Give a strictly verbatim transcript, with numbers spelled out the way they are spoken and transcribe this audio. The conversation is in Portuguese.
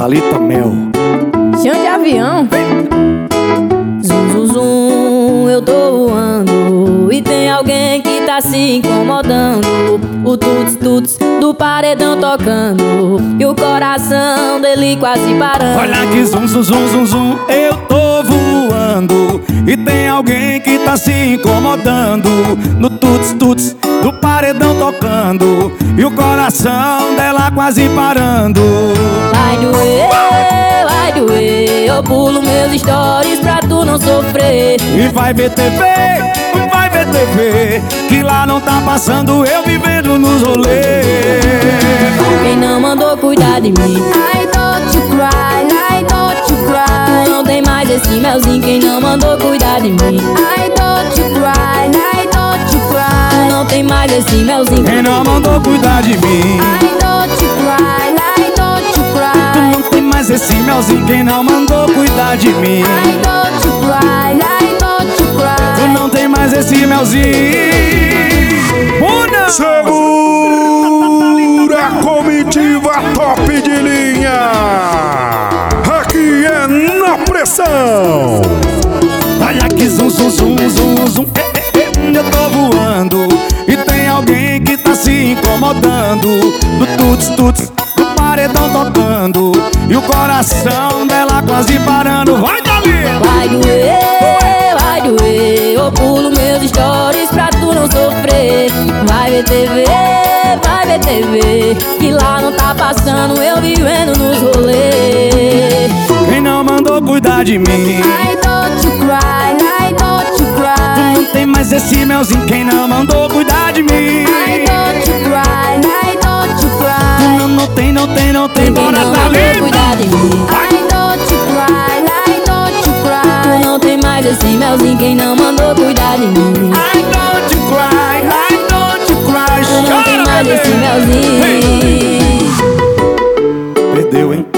Thalita Mel. Chão de avião. Zum, zum, zum, eu tô voando e tem alguém que tá se incomodando. O tuts, tuts do paredão tocando e o coração dele quase parando. Olha que zum, zum, zum, zum, zum, eu tô voando e tem alguém que tá se incomodando. No tuts, tuts do paredão tocando e o coração dela quase parando. Vai doer, vai doer, eu pulo meus stories pra tu não sofrer. E vai ver T V, vai ver T V, que lá não tá passando eu vivendo nos rolês. Quem não mandou cuidar de mim? I don't you cry, I don't you cry. Tu não tem mais esse melzinho. Quem não mandou cuidar de mim? I don't you cry, I don't you cry. Tu não tem mais esse melzinho. Quem não mandou cuidar de mim? I don't you cry, I don't you cry. Tu não tem mais esse melzinho. Quem não mandou cuidar de mim? I don't you cry, I don't you cry. Tu não tem mais esse melzinho. Una! Segura a comitiva top de linha. Aqui é na pressão. Olha que zum, zum, zum, zum, zum, eh, eh, eh, eu tô voando e tem alguém que tá se incomodando. No tuts, tuts, do paredão tocando e o coração dela quase parando. Vai, Dali! Vai doer, vai doer, eu pulo meus stories pra tu não sofrer. Vai ver T V, vai ver T V, que lá não tá passando eu vivendo nos rolês. Quem não mandou cuidar de mim? I don't you cry, I don't you cry. Não tem mais esse melzinho. Quem não mandou cuidar de mim? I don't you cry, I don't you cry. Não, não tem, não tem, não tem. Quem Bora, não mandou Thalita! cuidar de mim? I don't you cry, I don't you cry. Tu não tem mais esse melzinho. Quem não mandou cuidar de mim? I don't you cry, I don't you cry. Tu não tem Chora, mais esse bebê. melzinho. Perdeu, hein?